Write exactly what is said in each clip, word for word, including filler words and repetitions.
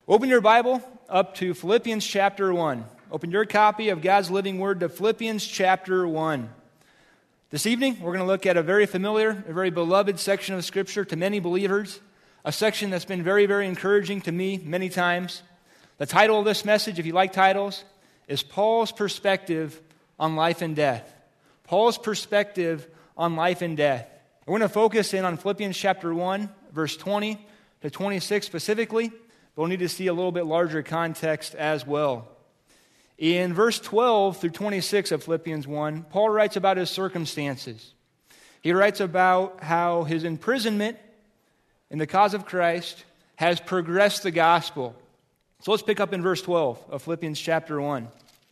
Open your Bible up to Philippians chapter one. Open your copy of God's living word to Philippians chapter one. This evening, we're going to look at a very familiar, a very beloved section of Scripture to many believers, a section that's been very, very encouraging to me many times. The title of this message, if you like titles, is Paul's Perspective on Life and Death. Paul's Perspective on Life and Death. We're going to focus in on Philippians chapter one, verse twenty to twenty-six specifically, but we'll need to see a little bit larger context as well. In verse twelve through twenty-six of Philippians one, Paul writes about his circumstances. He writes about how his imprisonment in the cause of Christ has progressed the gospel. So let's pick up in verse twelve of Philippians chapter one.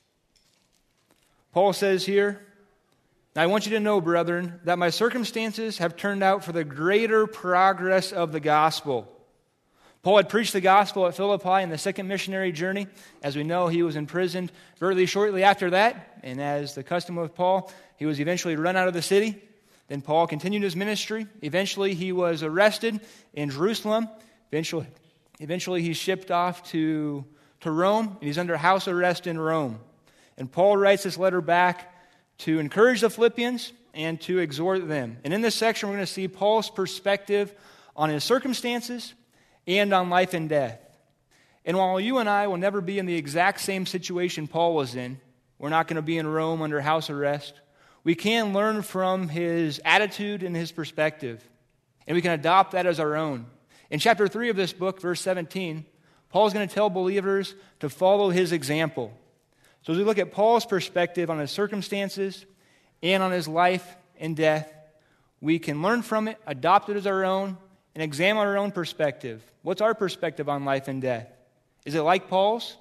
Paul says here, "Now I want you to know, brethren, that my circumstances have turned out for the greater progress of the gospel." Paul had preached the gospel at Philippi in the second missionary journey. As we know, he was imprisoned very shortly after that, and as the custom of Paul, he was eventually run out of the city. Then Paul continued his ministry. Eventually, he was arrested in Jerusalem. Eventually, eventually he's shipped off to, to Rome, and he's under house arrest in Rome. And Paul writes this letter back to encourage the Philippians and to exhort them. And in this section, we're going to see Paul's perspective on his circumstances and on life and death. And while you and I will never be in the exact same situation Paul was in, we're not going to be in Rome under house arrest, we can learn from his attitude and his perspective, and we can adopt that as our own. In chapter three of this book, verse seventeen, Paul is going to tell believers to follow his example. So as we look at Paul's perspective on his circumstances and on his life and death, we can learn from it, adopt it as our own, and examine our own perspective. What's our perspective on life and death? Is it like Paul's?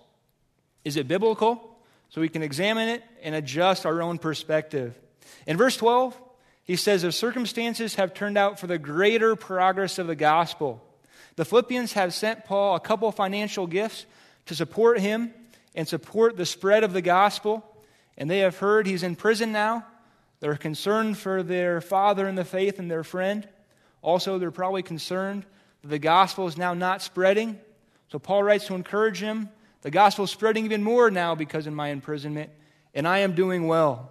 Is it biblical? So we can examine it and adjust our own perspective. In verse twelve, he says, "The circumstances have turned out for the greater progress of the gospel." The Philippians have sent Paul a couple financial gifts to support him and support the spread of the gospel. And they have heard he's in prison now. They're concerned for their father in the faith and their friend. Also, they're probably concerned that the gospel is now not spreading. So Paul writes to encourage him. The gospel is spreading even more now because of my imprisonment, and I am doing well.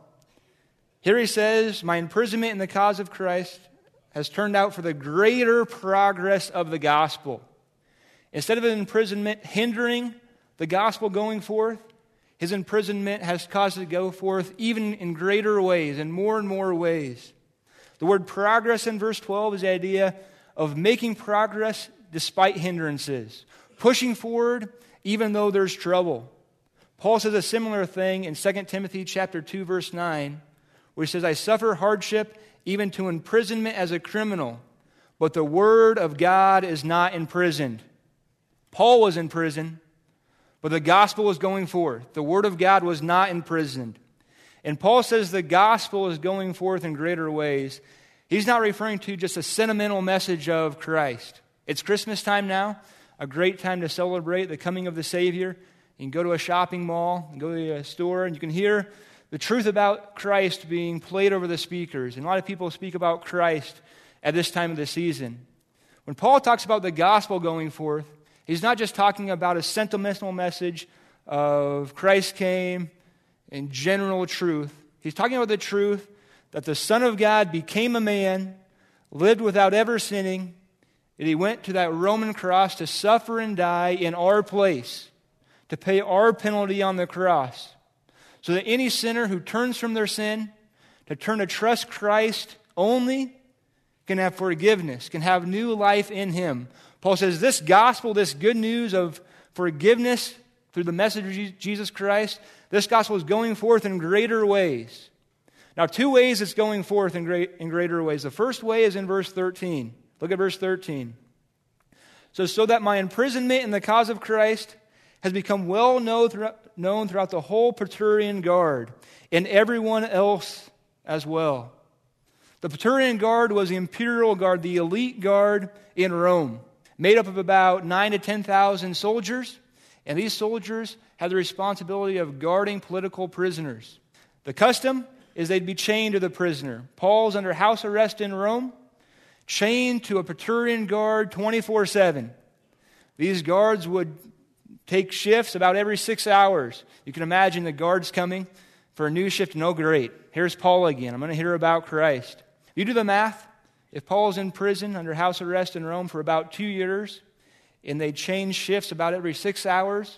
Here he says, my imprisonment in the cause of Christ has turned out for the greater progress of the gospel. Instead of an imprisonment hindering the gospel going forth, his imprisonment has caused it to go forth even in greater ways, in more and more ways. The word progress in verse twelve is the idea of making progress despite hindrances, pushing forward even though there's trouble. Paul says a similar thing in Second Timothy chapter two, verse nine, where he says, "I suffer hardship even to imprisonment as a criminal, but the word of God is not imprisoned." Paul was in prison, but the gospel was going forth. The word of God was not imprisoned. And Paul says the gospel is going forth in greater ways. He's not referring to just a sentimental message of Christ. It's Christmas time now, a great time to celebrate the coming of the Savior. You can go to a shopping mall, and go to a store, and you can hear the truth about Christ being played over the speakers. And a lot of people speak about Christ at this time of the season. When Paul talks about the gospel going forth, he's not just talking about a sentimental message of Christ came in general truth. He's talking about the truth that the Son of God became a man, lived without ever sinning, and he went to that Roman cross to suffer and die in our place, to pay our penalty on the cross, so that any sinner who turns from their sin to turn to trust Christ only can have forgiveness, can have new life in him. Paul says this gospel, this good news of forgiveness through the message of Jesus Christ, this gospel is going forth in greater ways. Now, two ways it's going forth in, great, in greater ways. The first way is in verse thirteen. Look at verse thirteen. So, so that my imprisonment in the cause of Christ has become well known throughout, known throughout the whole Praetorian Guard and everyone else as well. The Praetorian Guard was the imperial guard, the elite guard in Rome, made up of about nine to ten thousand soldiers, and these soldiers had the responsibility of guarding political prisoners. The custom is they'd be chained to the prisoner. Paul's under house arrest in Rome, chained to a Praetorian guard twenty-four seven. These guards would take shifts about every six hours. You can imagine the guards coming for a new shift. No, great. Here's Paul again. I'm going to hear about Christ. You do the math. If Paul's in prison under house arrest in Rome for about two years, and they change shifts about every six hours,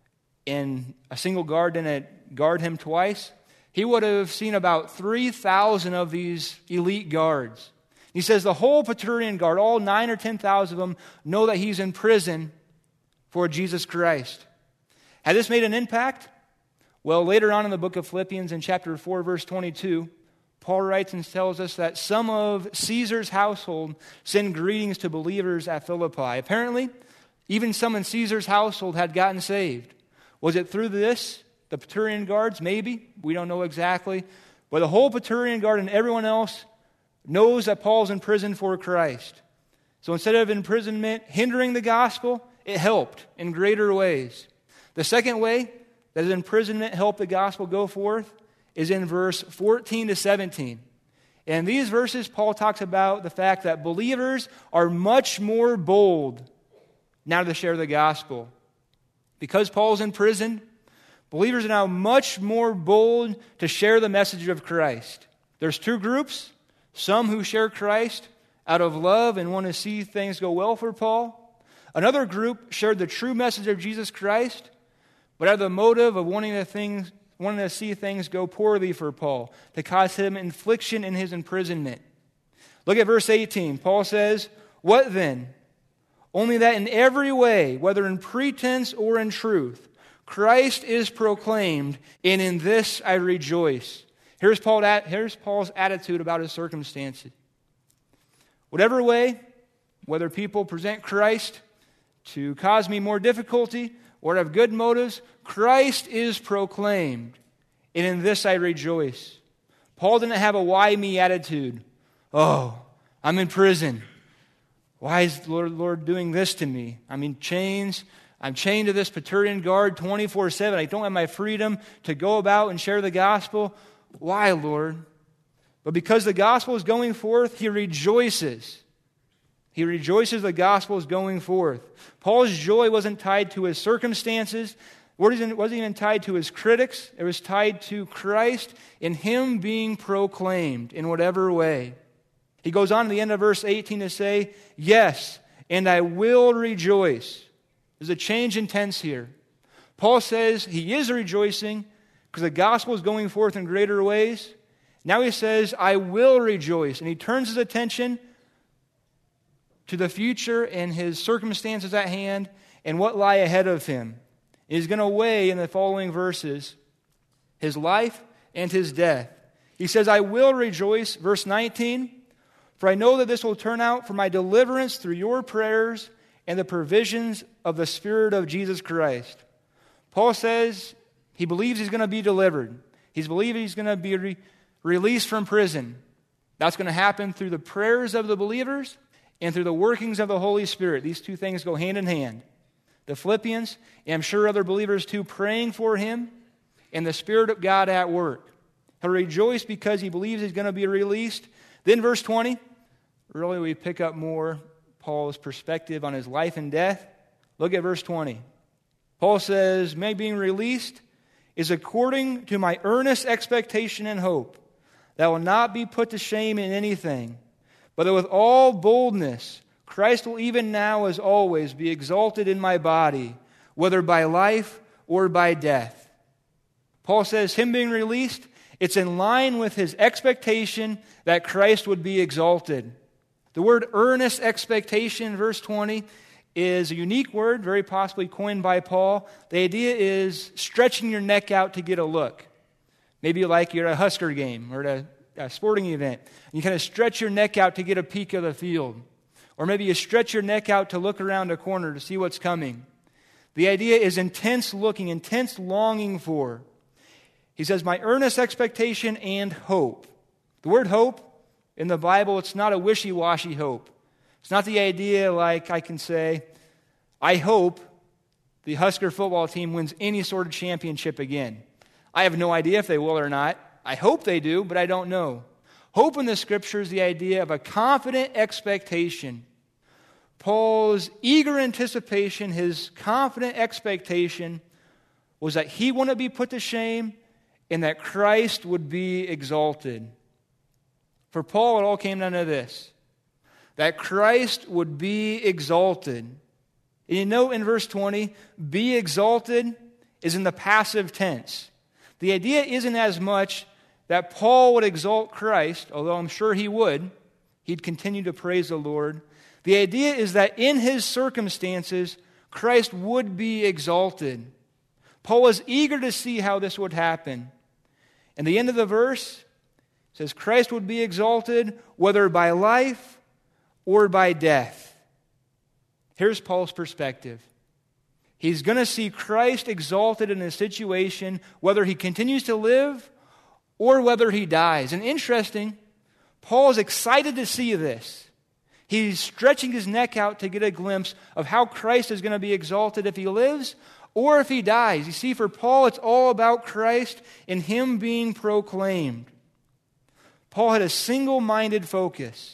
and a single guard didn't guard him twice, he would have seen about three thousand of these elite guards. He says the whole Praetorian Guard, all nine or ten thousand of them, know that he's in prison for Jesus Christ. Had this made an impact? Well, later on in the book of Philippians in chapter four, verse twenty-two, Paul writes and tells us that some of Caesar's household send greetings to believers at Philippi. Apparently, even some in Caesar's household had gotten saved. Was it through this, the Praetorian Guards? Maybe. We don't know exactly. But the whole Praetorian Guard and everyone else knows that Paul's in prison for Christ. So instead of imprisonment hindering the gospel, it helped in greater ways. The second way that his imprisonment helped the gospel go forth is in verse fourteen to seventeen. And in these verses, Paul talks about the fact that believers are much more bold now to share the gospel. Because Paul's in prison, believers are now much more bold to share the message of Christ. There's two groups. Some who share Christ out of love and want to see things go well for Paul. Another group shared the true message of Jesus Christ, but out of the motive of wanting to, things, wanting to see things go poorly for Paul, to cause him infliction in his imprisonment. Look at verse eighteen. Paul says, "What then? Only that in every way, whether in pretense or in truth, Christ is proclaimed, and in this I rejoice." Here's, Paul, here's Paul's attitude about his circumstances. Whatever way, whether people present Christ to cause me more difficulty or have good motives, Christ is proclaimed, and in this I rejoice. Paul didn't have a why me attitude. Oh, I'm in prison. Why is the Lord, Lord doing this to me? I'm in chains. I'm chained to this Praetorian Guard twenty-four seven. I don't have my freedom to go about and share the gospel. Why, Lord? But because the gospel is going forth, he rejoices. He rejoices the gospel is going forth. Paul's joy wasn't tied to his circumstances. It wasn't even tied to his critics. It was tied to Christ and him being proclaimed in whatever way. He goes on to the end of verse eighteen to say, "Yes, and I will rejoice." There's a change in tense here. Paul says he is rejoicing because the gospel is going forth in greater ways. Now he says, "I will rejoice." And he turns his attention to the future and his circumstances at hand and what lie ahead of him. He's going to weigh in the following verses his life and his death. He says, "I will rejoice," verse nineteen, "for I know that this will turn out for my deliverance through your prayers and the provisions of the Spirit of Jesus Christ." Paul says he believes he's going to be delivered. He's believing he's going to be re- released from prison. That's going to happen through the prayers of the believers and through the workings of the Holy Spirit. These two things go hand in hand. The Philippians, and I'm sure other believers too, praying for him, and the Spirit of God at work. He'll rejoice because he believes he's going to be released. Then verse twenty, really we pick up more Paul's perspective on his life and death. Look at verse twenty. Paul says, "My being released is according to my earnest expectation and hope, that will not be put to shame in anything, but that with all boldness Christ will even now as always be exalted in my body, whether by life or by death." Paul says him being released, it's in line with his expectation that Christ would be exalted. The word earnest expectation, verse twenty, is a unique word, very possibly coined by Paul. The idea is stretching your neck out to get a look. Maybe like you're at a Husker game or at a, a sporting event. And you kind of stretch your neck out to get a peek of the field. Or maybe you stretch your neck out to look around a corner to see what's coming. The idea is intense looking, intense longing for. He says, my earnest expectation and hope. The word hope in the Bible, it's not a wishy-washy hope. It's not the idea like I can say, I hope the Husker football team wins any sort of championship again. I have no idea if they will or not. I hope they do, but I don't know. Hope in the Scripture is the idea of a confident expectation. Paul's eager anticipation, his confident expectation was that he wouldn't be put to shame and that Christ would be exalted. For Paul, it all came down to this, that Christ would be exalted. And you note in verse twenty, be exalted is in the passive tense. The idea isn't as much that Paul would exalt Christ, although I'm sure he would. He'd continue to praise the Lord. The idea is that in his circumstances, Christ would be exalted. Paul was eager to see how this would happen. And the end of the verse says Christ would be exalted whether by life or by death. Here's Paul's perspective. He's going to see Christ exalted in a situation whether he continues to live or whether he dies. And interesting, Paul is excited to see this. He's stretching his neck out to get a glimpse of how Christ is going to be exalted if he lives or if he dies. You see, for Paul, it's all about Christ and him being proclaimed. Paul had a single-minded focus.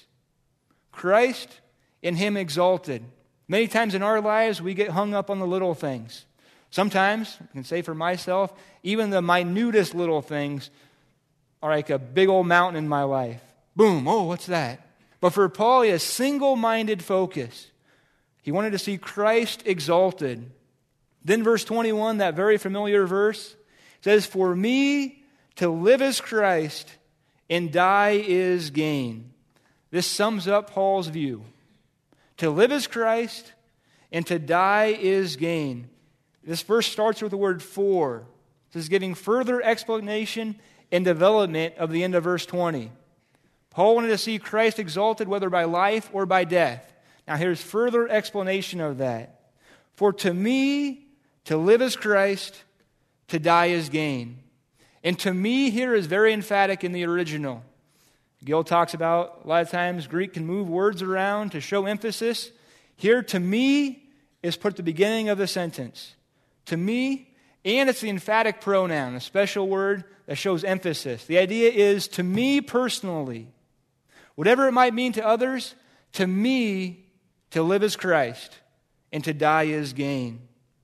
Christ and him exalted. Many times in our lives, we get hung up on the little things. Sometimes, I can say for myself, even the minutest little things are like a big old mountain in my life. Boom, oh, what's that? But for Paul, he had a single-minded focus. He wanted to see Christ exalted. Then verse twenty-one, that very familiar verse, says, for me to live is Christ and die is gain. This sums up Paul's view. To live is Christ and to die is gain. This verse starts with the word for. This is giving further explanation and development of the end of verse twenty. Paul wanted to see Christ exalted whether by life or by death. Now here's further explanation of that. For to me, to live is Christ, to die is gain. And to me here is very emphatic in the original. Gil talks about a lot of times Greek can move words around to show emphasis. Here, to me is put at the beginning of the sentence. To me, and it's the emphatic pronoun, a special word that shows emphasis. The idea is to me personally. Whatever it might mean to others, to me, to live is Christ, and to die is gain.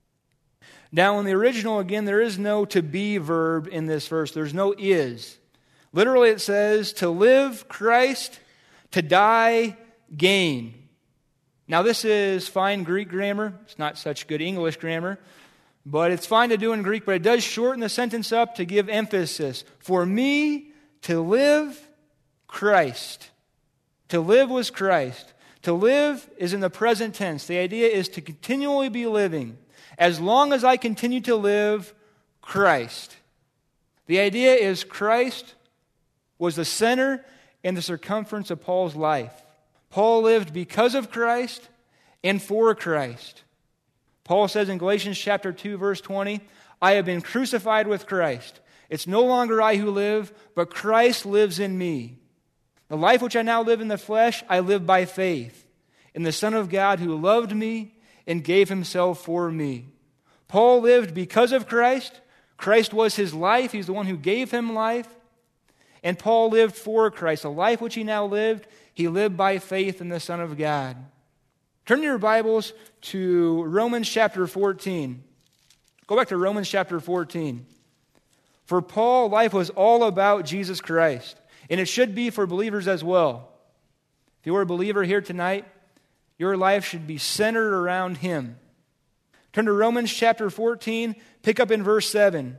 Now, in the original, again, there is no to be verb in this verse. There's no is. Literally, it says, to live, Christ, to die, gain. Now, this is fine Greek grammar. It's not such good English grammar, but it's fine to do in Greek, but it does shorten the sentence up to give emphasis. For me, to live, Christ. To live was Christ. To live is in the present tense. The idea is to continually be living. As long as I continue to live, Christ. The idea is Christ was the center and the circumference of Paul's life. Paul lived because of Christ and for Christ. Paul says in Galatians chapter two, verse twenty, I have been crucified with Christ. It's no longer I who live, but Christ lives in me. The life which I now live in the flesh, I live by faith in the Son of God who loved me and gave himself for me. Paul lived because of Christ. Christ was his life. He's the one who gave him life. And Paul lived for Christ. The life which he now lived, he lived by faith in the Son of God. Turn your Bibles to Romans chapter fourteen. Go back to Romans chapter fourteen. For Paul, life was all about Jesus Christ. And it should be for believers as well. If you are a believer here tonight, your life should be centered around him. Turn to Romans chapter fourteen, pick up in verse seven.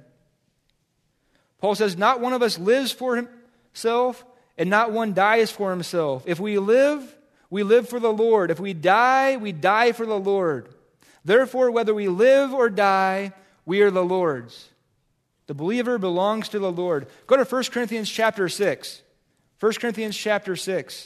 Paul says, not one of us lives for himself, and not one dies for himself. If we live, we live for the Lord. If we die, we die for the Lord. Therefore, whether we live or die, we are the Lord's. The believer belongs to the Lord. Go to First Corinthians chapter six. First Corinthians chapter six.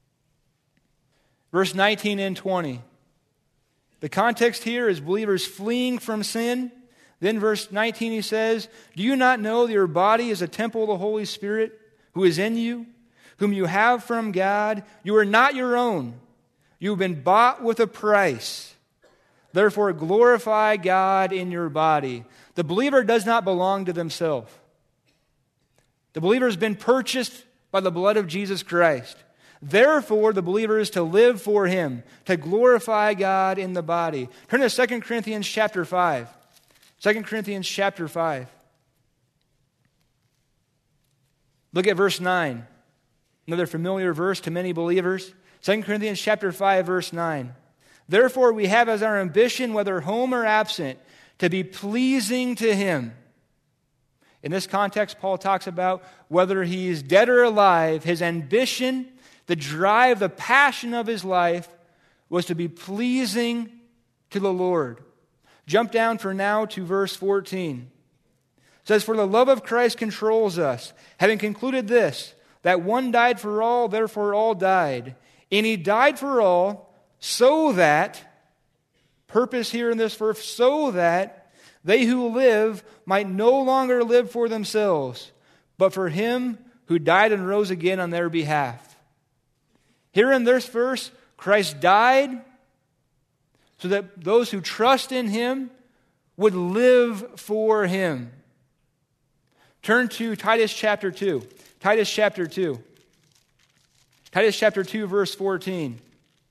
Verse nineteen and twenty. The context here is believers fleeing from sin. Then verse nineteen he says, do you not know that your body is a temple of the Holy Spirit who is in you, whom you have from God? You are not your own. You have been bought with a price. Therefore glorify God in your body. The believer does not belong to themselves. The believer has been purchased by the blood of Jesus Christ. Therefore, the believer is to live for him, to glorify God in the body. Turn to Second Corinthians chapter five. Second Corinthians chapter five. Look at verse nine. Another familiar verse to many believers. Second Corinthians chapter five, verse nine. Therefore, we have as our ambition, whether home or absent, to be pleasing to him. In this context, Paul talks about whether he's dead or alive, his ambition, the drive, the passion of his life was to be pleasing to the Lord. Jump down for now to verse fourteen. It says, for the love of Christ controls us, having concluded this, that one died for all, therefore all died. And he died for all, so that, purpose here in this verse, so that they who live might no longer live for themselves, but for him who died and rose again on their behalf. Here in this verse, Christ died so that those who trust in him would live for him. Turn to Titus chapter two. Titus chapter two. Titus chapter two, verse fourteen.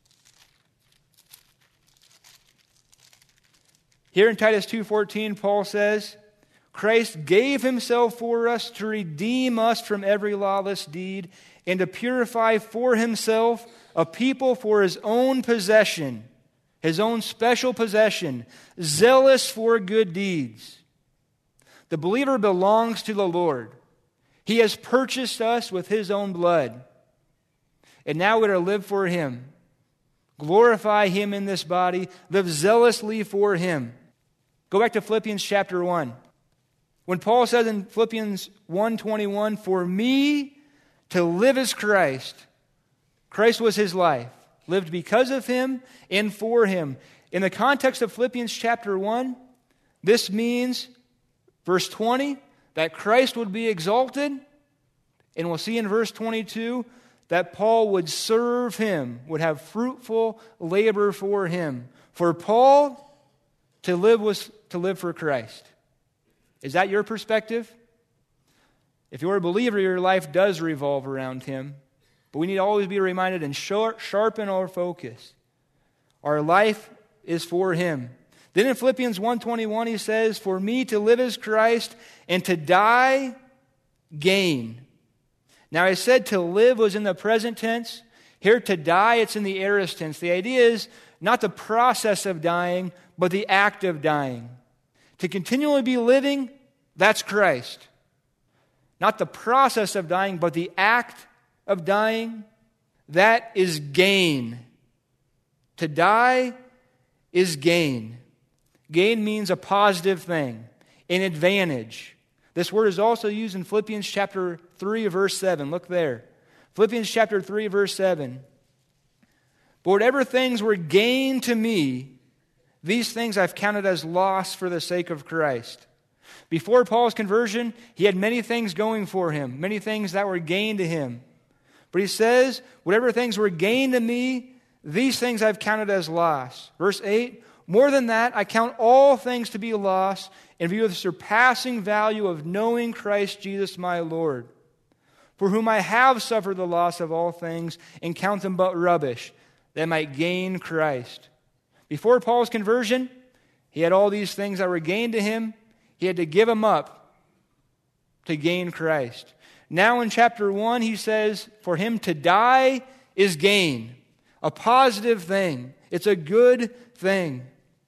Here in Titus two fourteen, Paul says, Christ gave himself for us to redeem us from every lawless deed and to purify for himself a people for his own possession, his own special possession, zealous for good deeds. The believer belongs to the Lord. He has purchased us with his own blood. And now we're to live for him. Glorify him in this body. Live zealously for him. Go back to Philippians chapter one. When Paul says in Philippians one twenty-one, for me to live is Christ. Christ was his life. Lived because of him and for him. In the context of Philippians chapter one, this means, verse twenty, that Christ would be exalted. And we'll see in verse twenty-two that Paul would serve him, would have fruitful labor for him. For Paul, to live was to live for Christ. Is that your perspective? If you're a believer, your life does revolve around him. But we need to always be reminded and sharpen our focus. Our life is for him. Then in Philippians one twenty-one, he says, for me to live is Christ, and to die, gain. Now I said to live was in the present tense. Here to die, it's in the aorist tense. The idea is not the process of dying, but the act of dying. To continually be living, that's Christ. Not the process of dying, but the act of dying, that is gain. To die is gain. Gain means a positive thing, an advantage. This word is also used in Philippians chapter three, verse seven. Look there. Philippians chapter three, verse seven. But whatever things were gain to me, these things I've counted as loss for the sake of Christ. Before Paul's conversion, he had many things going for him, many things that were gain to him. But he says, whatever things were gain to me, these things I've counted as loss. Verse eight, more than that, I count all things to be loss in view of the surpassing value of knowing Christ Jesus my Lord, for whom I have suffered the loss of all things and count them but rubbish, that I might gain Christ. Before Paul's conversion, he had all these things that were gain to him. He had to give them up to gain Christ. Now in chapter one, he says, for him to die is gain. A positive thing. It's a good thing.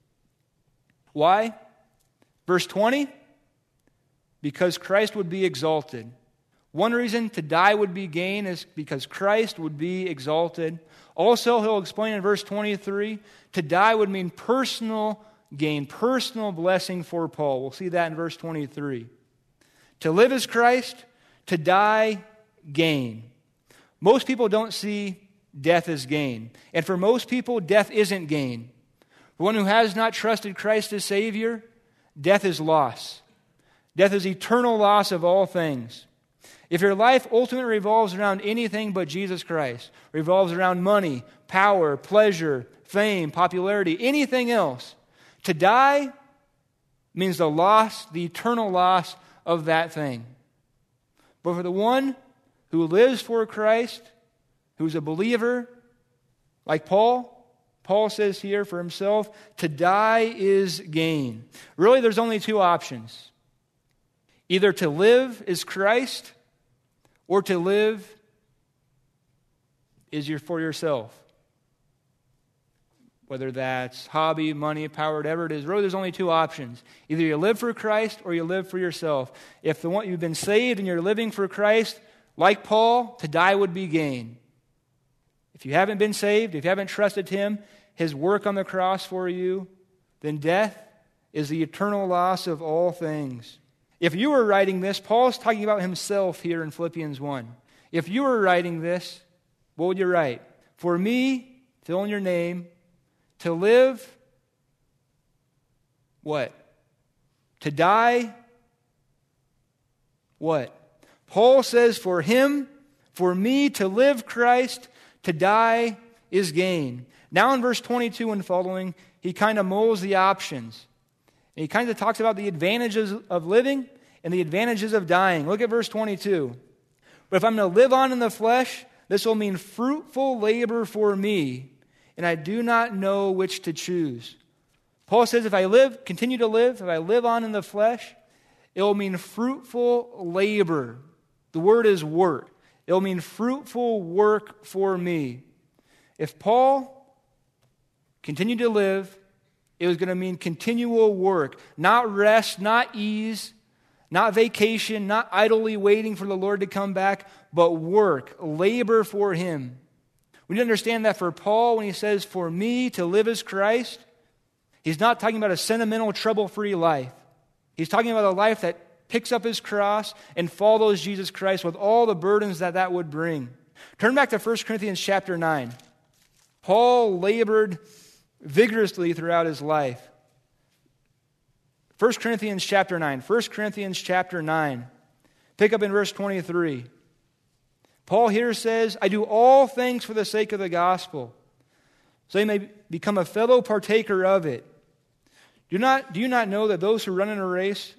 Why? Verse twenty, because Christ would be exalted. One reason to die would be gain is because Christ would be exalted. Also, he'll explain in verse twenty-three, to die would mean personal gain, personal blessing for Paul. We'll see that in verse twenty-three. To live is Christ, to die, gain. Most people don't see death as gain. And for most people, death isn't gain. For one who has not trusted Christ as Savior, death is loss. Death is eternal loss of all things. If your life ultimately revolves around anything but Jesus Christ, revolves around money, power, pleasure, fame, popularity, anything else, to die means the loss, the eternal loss of that thing. But for the one who lives for Christ, who's a believer, like Paul, Paul says here for himself, to die is gain. Really, there's only two options. Either to live is Christ, or to live is your, for yourself. Whether that's hobby, money, power, whatever it is, really there's only two options. Either you live for Christ or you live for yourself. If the one you've been saved and you're living for Christ, like Paul, to die would be gain. If you haven't been saved, if you haven't trusted Him, His work on the cross for you, then death is the eternal loss of all things. If you were writing this, Paul's talking about himself here in Philippians one. If you were writing this, what would you write? For me, fill in your name, to live, what? To die, what? Paul says for him, for me to live Christ, to die is gain. Now in verse twenty-two and following, he kind of molds the options. And he kind of talks about the advantages of living and the advantages of dying. Look at verse twenty-two. But if I'm going to live on in the flesh, this will mean fruitful labor for me, and I do not know which to choose. Paul says if I live, continue to live, if I live on in the flesh, it will mean fruitful labor. The word is work. It will mean fruitful work for me. If Paul continued to live, it was going to mean continual work, not rest, not ease, not vacation, not idly waiting for the Lord to come back, but work, labor for Him. We need to understand that for Paul, when he says, for me to live as Christ, he's not talking about a sentimental, trouble-free life. He's talking about a life that picks up his cross and follows Jesus Christ with all the burdens that that would bring. Turn back to First Corinthians chapter nine. Paul labored vigorously throughout his life. First Corinthians chapter nine. First Corinthians chapter nine. Pick up in verse twenty-three. Paul here says, I do all things for the sake of the gospel, so you may become a fellow partaker of it. Do not, do you not know that those who run in a race,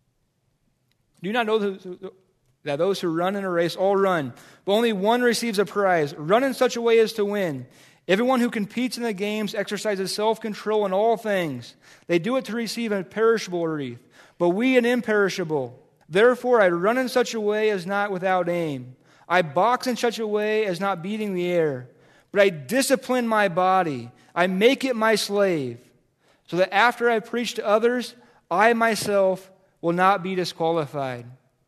do you not know that those who run in a race all run, but only one receives a prize? Run in such a way as to win. Everyone who competes in the games exercises self-control in all things. They do it to receive a perishable wreath, but we an imperishable. Therefore I run in such a way as not without aim. I box in such a way as not beating the air. But I discipline my body. I make it my slave, so that after I preach to others, I myself will not be disqualified.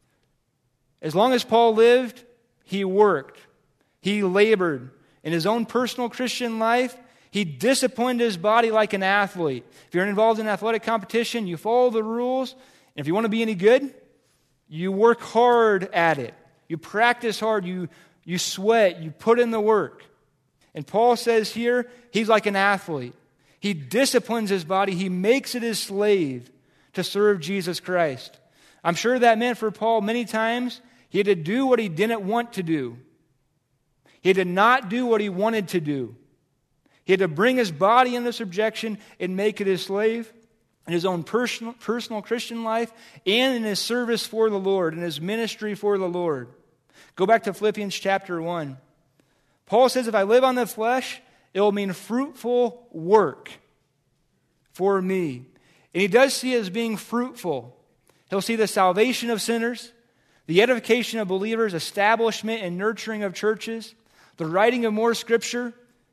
As long as Paul lived, he worked. He labored. In his own personal Christian life, he disciplined his body like an athlete. If you're involved in athletic competition, you follow the rules. And if you want to be any good, you work hard at it. You practice hard. You, you sweat. You put in the work. And Paul says here, he's like an athlete. He disciplines his body. He makes it his slave to serve Jesus Christ. I'm sure that meant for Paul many times he had to do what he didn't want to do. He had to not do what he wanted to do. He had to bring his body into subjection and make it his slave in his own personal, personal Christian life and in his service for the Lord, in his ministry for the Lord. Go back to Philippians chapter one. Paul says, if I live on the flesh, it will mean fruitful work for me. And he does see it as being fruitful. He'll see the salvation of sinners, the edification of believers, establishment and nurturing of churches, the writing of more Scripture.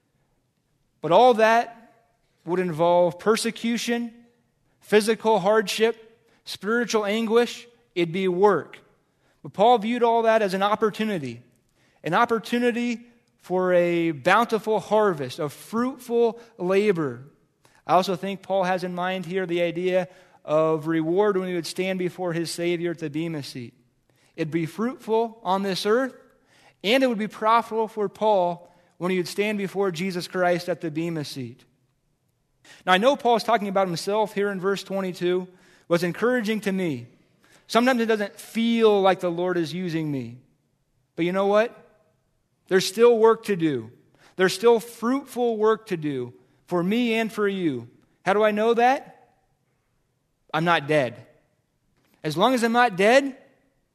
But all that would involve persecution, physical hardship, spiritual anguish. It'd be work. But Paul viewed all that as an opportunity, an opportunity for a bountiful harvest, of fruitful labor. I also think Paul has in mind here the idea of reward when he would stand before his Savior at the Bema seat. It'd be fruitful on this earth, and it would be profitable for Paul when he would stand before Jesus Christ at the Bema seat. Now I know Paul's talking about himself here in verse twenty-two. What's encouraging to me, sometimes it doesn't feel like the Lord is using me. But you know what? There's still work to do. There's still fruitful work to do for me and for you. How do I know that? I'm not dead. As long as I'm not dead,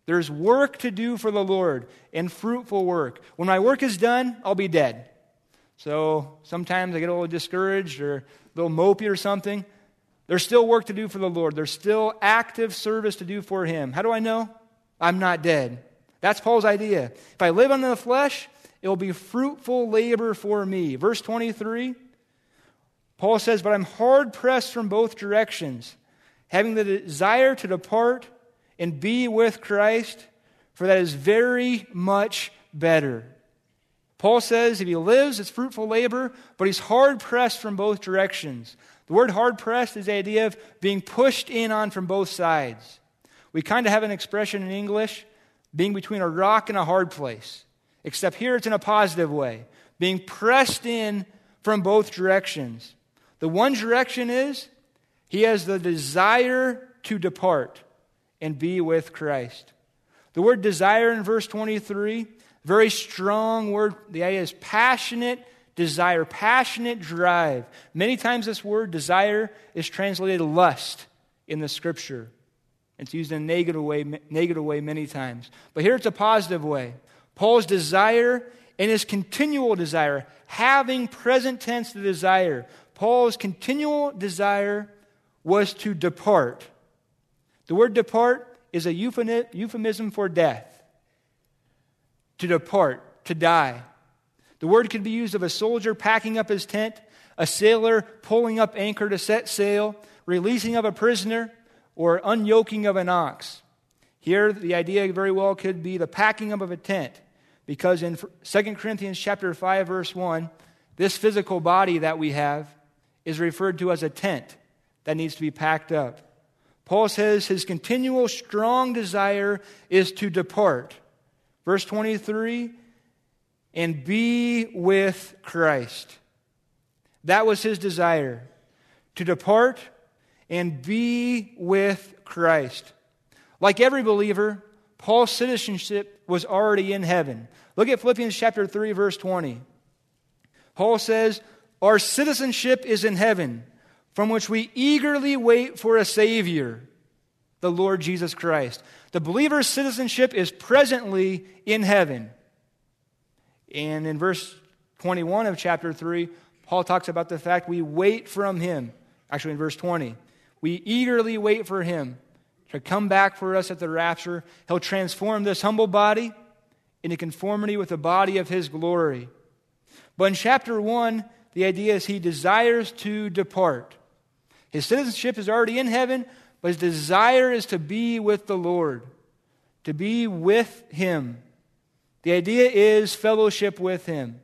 There's work to do for the Lord, and fruitful work. When my work is done, I'll be dead. So sometimes I get a little discouraged or a little mopey or something. There's still work to do for the Lord. There's still active service to do for Him. How do I know? I'm not dead. That's Paul's idea. If I live under the flesh, it will be fruitful labor for me. Verse twenty-three, Paul says, but I'm hard pressed from both directions, having the desire to depart and be with Christ, for that is very much better. Paul says if he lives, it's fruitful labor, but he's hard pressed from both directions. The word hard pressed is the idea of being pushed in on from both sides. We kind of have an expression in English, being between a rock and a hard place. Except here it's in a positive way, being pressed in from both directions. The one direction is he has the desire to depart and be with Christ. The word desire in verse twenty-three, very strong word. The idea is passionate desire, passionate drive. Many times this word desire is translated lust in the Scripture. It's used in a negative way, negative way many times. But here it's a positive way. Paul's desire and his continual desire, having present tense the desire. Paul's continual desire was to depart. The word depart is a euphemism for death. To depart, to die. The word could be used of a soldier packing up his tent, a sailor pulling up anchor to set sail, releasing of a prisoner, or unyoking of an ox. Here, the idea very well could be the packing up of a tent, because in Second Corinthians chapter five, verse one, this physical body that we have is referred to as a tent that needs to be packed up. Paul says his continual strong desire is to depart. Verse twenty-three, and be with Christ. That was his desire, to depart and be with Christ. Like every believer, Paul's citizenship was already in heaven. Look at Philippians chapter three, verse twenty. Paul says, our citizenship is in heaven, from which we eagerly wait for a Savior, the Lord Jesus Christ. The believer's citizenship is presently in heaven. And in verse twenty-one of chapter three, Paul talks about the fact we wait from Him. Actually, in verse twenty, we eagerly wait for Him to come back for us at the rapture. He'll transform this humble body into conformity with the body of His glory. But in chapter one, the idea is he desires to depart. His citizenship is already in heaven, but his desire is to be with the Lord, to be with Him. The idea is fellowship with Him,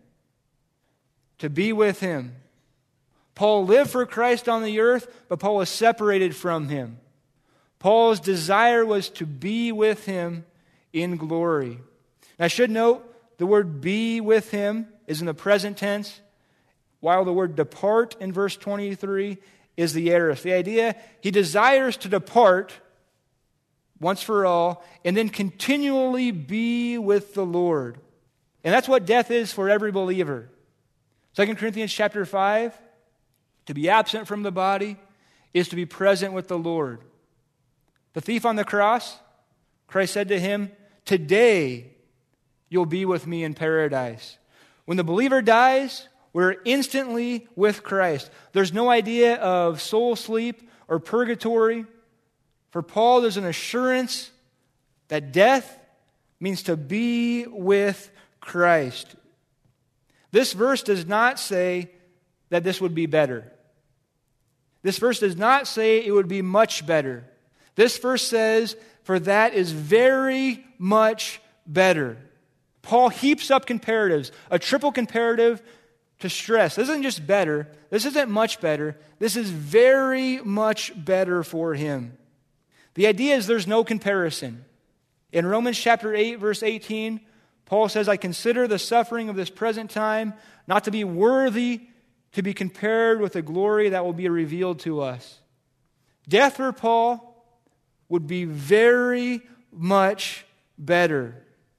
to be with Him. Paul lived for Christ on the earth, but Paul was separated from Him. Paul's desire was to be with Him in glory. And I should note, the word be with Him is in the present tense, while the word depart in verse twenty-three is the aorist. The idea, he desires to depart once for all, and then continually be with the Lord. And that's what death is for every believer. Second Corinthians chapter five, to be absent from the body is to be present with the Lord. The thief on the cross, Christ said to him, today you'll be with me in paradise. When the believer dies, we're instantly with Christ. There's no idea of soul sleep or purgatory. For Paul, there's an assurance that death means to be with Christ. This verse does not say that this would be better. This verse does not say it would be much better. This verse says, for that is very much better. Paul heaps up comparatives, a triple comparative to stress. This isn't just better. This isn't much better. This is very much better for him. The idea is there's no comparison. In Romans chapter eight, verse eighteen, Paul says, I consider the suffering of this present time not to be worthy to be compared with the glory that will be revealed to us. Death for Paul would be very much better.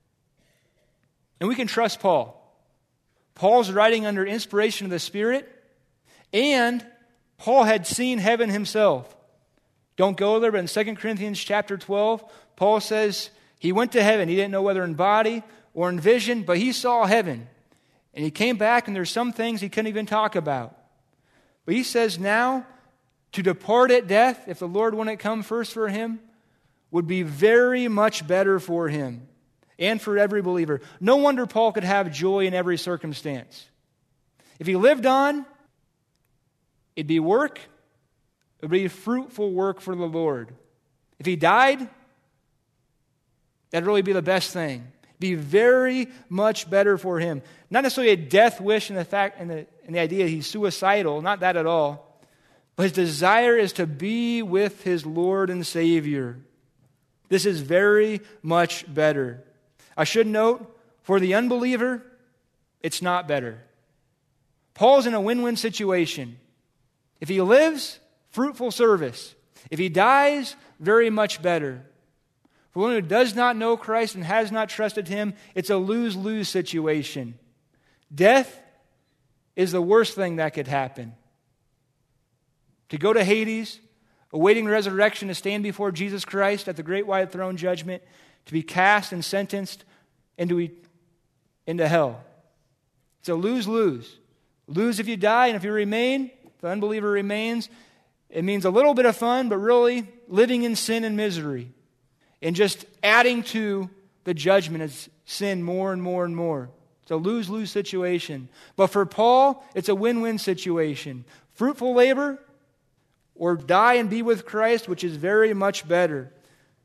And we can trust Paul. Paul's writing under inspiration of the Spirit, and Paul had seen heaven himself. Don't go there, but in Second Corinthians chapter twelve, Paul says He went to heaven. He didn't know whether in body or in vision, but he saw heaven. And he came back, and there's some things he couldn't even talk about. But he says now, to depart at death, if the Lord wouldn't come first for him, would be very much better for him and for every believer. No wonder Paul could have joy in every circumstance. If he lived on, it'd be work. It would be fruitful work for the Lord. If he died, that'd really be the best thing. Be very much better for him. Not necessarily a death wish in the fact and the, in the idea he's suicidal, not that at all. But his desire is to be with his Lord and Savior. This is very much better. I should note, for the unbeliever, it's not better. Paul's in a win-win situation. If he lives, fruitful service. If he dies, very much better. For one who does not know Christ and has not trusted him, it's a lose-lose situation. Death is the worst thing that could happen. To go to Hades, awaiting resurrection, to stand before Jesus Christ at the great white throne judgment, to be cast and sentenced into, into hell. It's a lose-lose. Lose if you die, and if you remain, if the unbeliever remains, it means a little bit of fun, but really living in sin and misery. And just adding to the judgment of sin more and more and more. It's a lose-lose situation. But for Paul, it's a win-win situation. Fruitful labor, or die and be with Christ, which is very much better.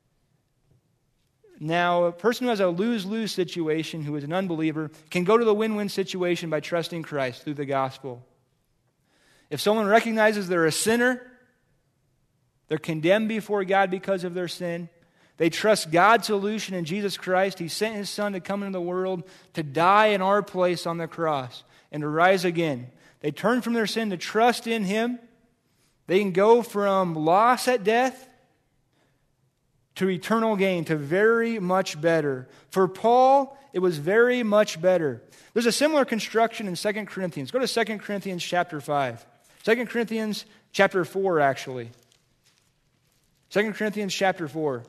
Now, a person who has a lose-lose situation, who is an unbeliever, can go to the win-win situation by trusting Christ through the gospel. If someone recognizes they're a sinner, they're condemned before God because of their sin, they trust God's solution in Jesus Christ. He sent His Son to come into the world to die in our place on the cross and to rise again. They turn from their sin to trust in Him. They can go from loss at death to eternal gain, to very much better. For Paul, it was very much better. There's a similar construction in Second Corinthians. Go to Second Corinthians chapter five. Second Corinthians chapter four, actually. Second Corinthians chapter four.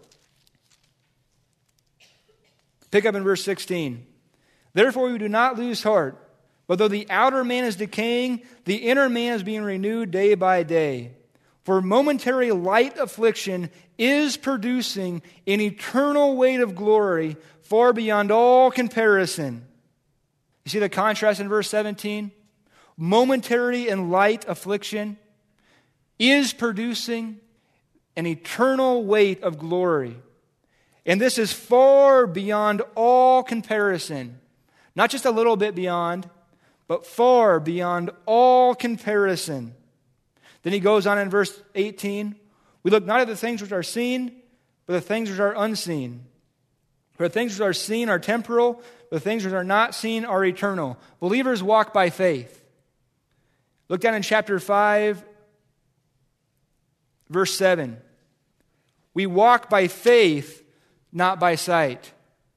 Pick up in verse sixteen. Therefore we do not lose heart, but though the outer man is decaying, the inner man is being renewed day by day. For momentary light affliction is producing an eternal weight of glory far beyond all comparison. You see the contrast in verse seventeen? Momentary and light affliction is producing an eternal weight of glory. And this is far beyond all comparison. Not just a little bit beyond, but far beyond all comparison. Then he goes on in verse eighteen. We look not at the things which are seen, but the things which are unseen. For the things which are seen are temporal, but the things which are not seen are eternal. Believers walk by faith. Look down in chapter five, verse seven. We walk by faith, not by sight.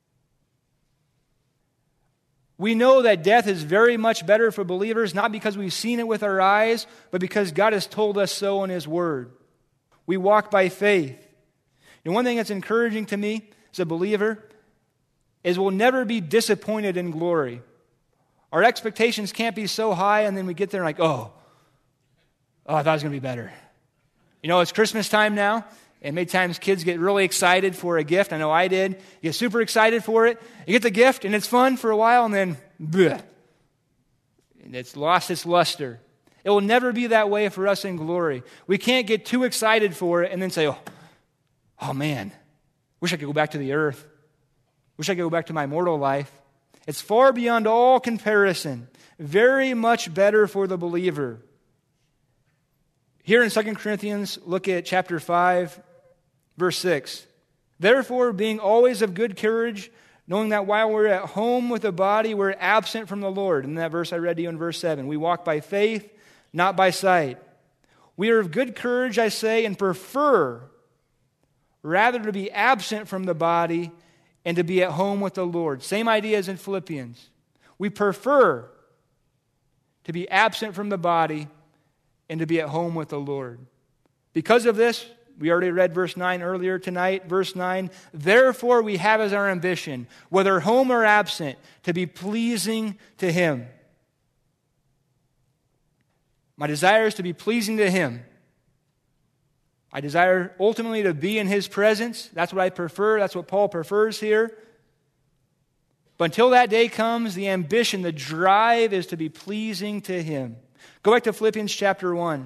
We know that death is very much better for believers, not because we've seen it with our eyes, but because God has told us so in His Word. We walk by faith. And one thing that's encouraging to me as a believer is we'll never be disappointed in glory. Our expectations can't be so high, and then we get there and like, oh, oh, I thought it was going to be better. You know, it's Christmas time now. And many times kids get really excited for a gift. I know I did. You get super excited for it. You get the gift, and it's fun for a while, and then, bleh. And it's lost its luster. It will never be that way for us in glory. We can't get too excited for it and then say, oh, oh man, wish I could go back to the earth. Wish I could go back to my mortal life. It's far beyond all comparison. Very much better for the believer. Here in Second Corinthians, look at chapter five, verse six. Therefore, being always of good courage, knowing that while we're at home with the body, we're absent from the Lord. In that verse I read to you in verse seven. We walk by faith, not by sight. We are of good courage, I say, and prefer rather to be absent from the body and to be at home with the Lord. Same idea as in Philippians. We prefer to be absent from the body and to be at home with the Lord. Because of this, We already read verse nine earlier tonight. Verse nine, therefore we have as our ambition, whether home or absent, to be pleasing to Him. My desire is to be pleasing to Him. I desire ultimately to be in His presence. That's what I prefer. That's what Paul prefers here. But until that day comes, the ambition, the drive is to be pleasing to Him. Go back to Philippians chapter one.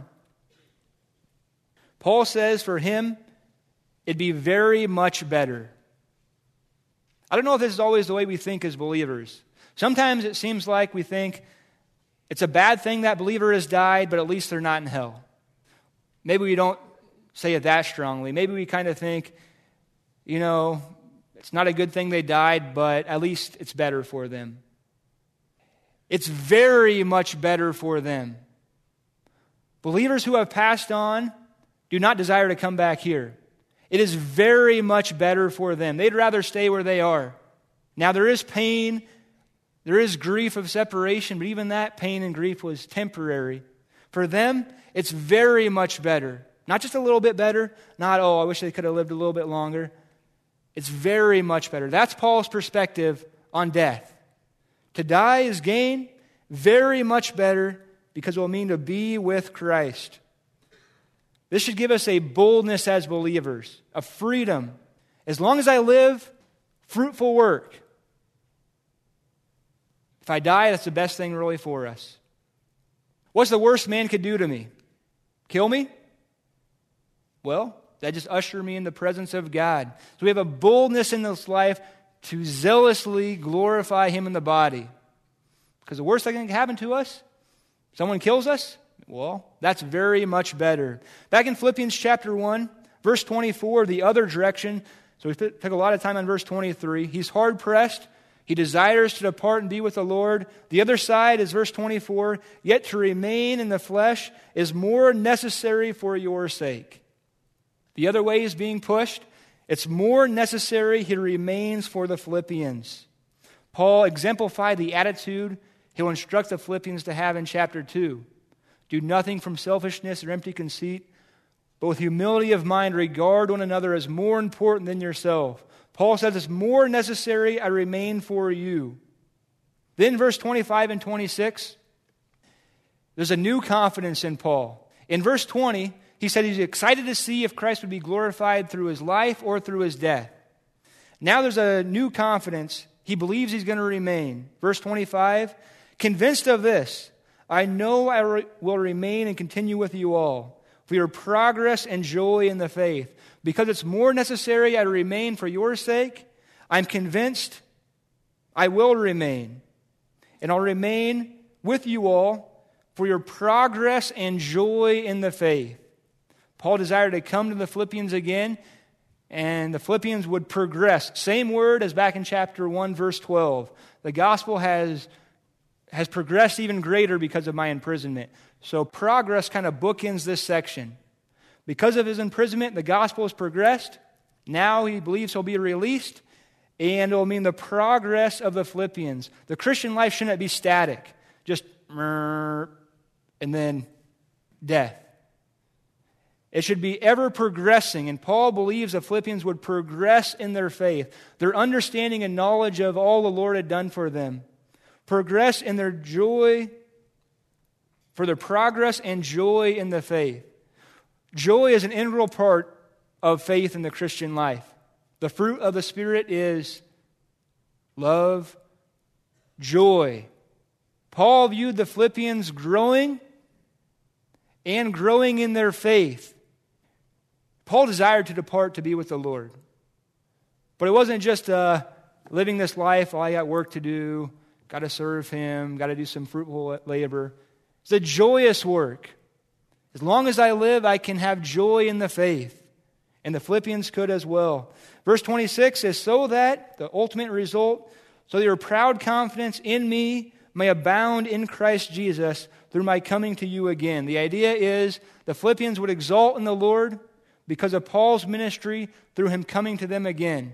Paul says for him, it'd be very much better. I don't know if this is always the way we think as believers. Sometimes it seems like we think it's a bad thing that believer has died, but at least they're not in hell. Maybe we don't say it that strongly. Maybe we kind of think, you know, it's not a good thing they died, but at least it's better for them. It's very much better for them. Believers who have passed on do not desire to come back here. It is very much better for them. They'd rather stay where they are. Now there is pain, there is grief of separation, but even that pain and grief was temporary. For them, it's very much better. Not just a little bit better, not, oh, I wish they could have lived a little bit longer. It's very much better. That's Paul's perspective on death. To die is gain, very much better, because it will mean to be with Christ. This should give us a boldness as believers, a freedom. As long as I live, fruitful work. If I die, that's the best thing really for us. What's the worst man could do to me? Kill me? Well, that just usher me in the presence of God. So we have a boldness in this life to zealously glorify Him in the body. Because the worst thing that can happen to us, someone kills us, well, that's very much better. Back in Philippians chapter one, verse twenty-four, the other direction. So we took a lot of time on verse twenty-three. He's hard pressed. He desires to depart and be with the Lord. The other side is verse twenty-four. Yet to remain in the flesh is more necessary for your sake. The other way is being pushed. It's more necessary he remains for the Philippians. Paul exemplified the attitude he'll instruct the Philippians to have in chapter two. Do nothing from selfishness or empty conceit, but with humility of mind regard one another as more important than yourself. Paul says it's more necessary I remain for you. Then verse twenty-five and twenty-six, there's a new confidence in Paul. In verse twenty, he said he's excited to see if Christ would be glorified through his life or through his death. Now there's a new confidence. He believes he's going to remain. Verse twenty-five, convinced of this, I know I re- will remain and continue with you all for your progress and joy in the faith. Because it's more necessary I remain for your sake, I'm convinced I will remain. And I'll remain with you all for your progress and joy in the faith. Paul desired to come to the Philippians again, and the Philippians would progress. Same word as back in chapter one, verse twelve. The gospel has, has progressed even greater because of my imprisonment. So progress kind of bookends this section. Because of his imprisonment, the gospel has progressed. Now he believes he'll be released, and it will mean the progress of the Philippians. The Christian life shouldn't be static, just and then death. It should be ever progressing, and Paul believes the Philippians would progress in their faith, their understanding and knowledge of all the Lord had done for them, progress in their joy, for their progress and joy in the faith. Joy is an integral part of faith in the Christian life. The fruit of the Spirit is love, joy. Paul viewed the Philippians growing and growing in their faith. Paul desired to depart to be with the Lord. But it wasn't just uh, living this life, oh, I got work to do, got to serve Him, got to do some fruitful labor. It's a joyous work. As long as I live, I can have joy in the faith. And the Philippians could as well. Verse twenty-six says, so that, the ultimate result, so that your proud confidence in me may abound in Christ Jesus through my coming to you again. The idea is the Philippians would exalt in the Lord because of Paul's ministry through him coming to them again.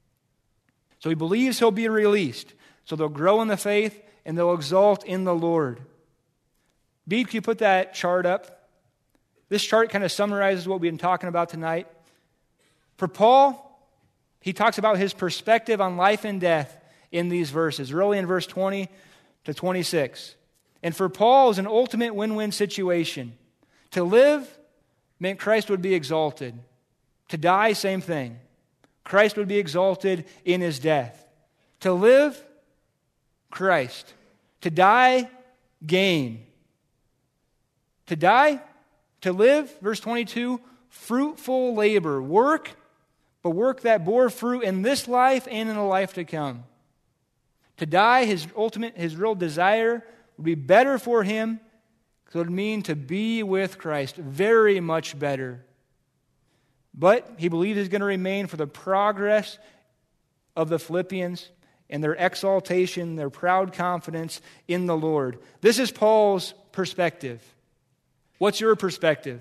So he believes he'll be released. So they'll grow in the faith and they'll exalt in the Lord. Beat, can you put that chart up? This chart kind of summarizes what we've been talking about tonight. For Paul, he talks about his perspective on life and death in these verses, really in verse twenty to twenty-six. And for Paul, it's an ultimate win-win situation. To live meant Christ would be exalted. To die, same thing. Christ would be exalted in his death. To live, Christ. To die, gain. To die, to live, verse twenty-two, fruitful labor. Work, but work that bore fruit in this life and in the life to come. To die, his ultimate, his real desire would be better for him, because it would mean to be with Christ. Very much better. But he believes he's going to remain for the progress of the Philippians and their exaltation, their proud confidence in the Lord. This is Paul's perspective. What's your perspective?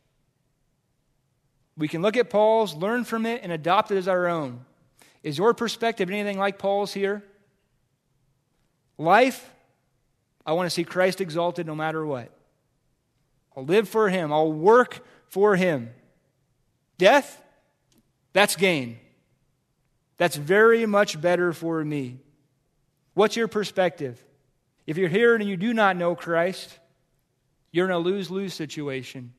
We can look at Paul's, learn from it, and adopt it as our own. Is your perspective anything like Paul's here? Life, I want to see Christ exalted no matter what. I'll live for him. I'll work for him. Death, that's gain. That's very much better for me. What's your perspective? If you're here and you do not know Christ, you're in a lose-lose situation.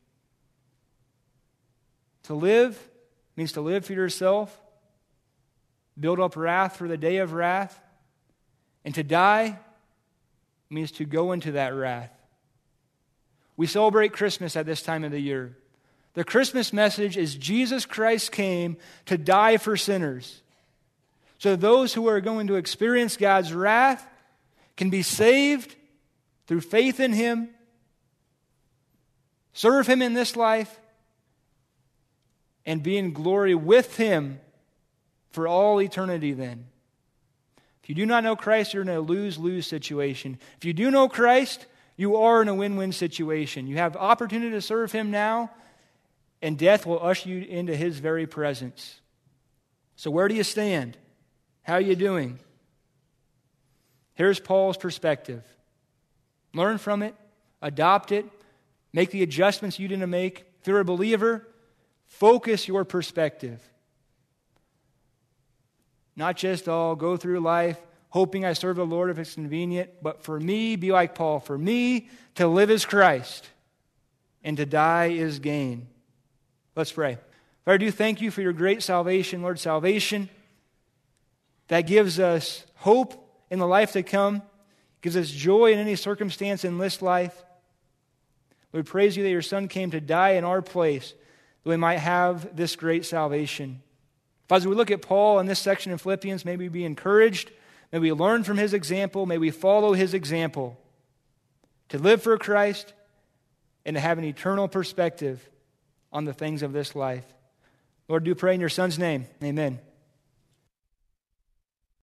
To live means to live for yourself, build up wrath for the day of wrath, and to die means to go into that wrath. We celebrate Christmas at this time of the year. The Christmas message is Jesus Christ came to die for sinners. So those who are going to experience God's wrath can be saved through faith in him, serve him in this life, and be in glory with him for all eternity then. If you do not know Christ, you're in a lose-lose situation. If you do know Christ, you are in a win-win situation. You have opportunity to serve him now, and death will usher you into his very presence. So where do you stand? How are you doing? Here's Paul's perspective. Learn from it, adopt it, make the adjustments you need to make. If you're a believer, focus your perspective. Not just, oh, go through life hoping I serve the Lord if it's convenient, but for me, be like Paul. For me, to live is Christ, and to die is gain. Let's pray. Father, I do thank you for your great salvation, Lord, salvation that gives us hope in the life to come, gives us joy in any circumstance in this life. We praise you that your Son came to die in our place, that we might have this great salvation. As we look at Paul in this section in Philippians, may we be encouraged, may we learn from his example, may we follow his example to live for Christ and to have an eternal perspective on the things of this life. Lord, do pray in your Son's name. Amen.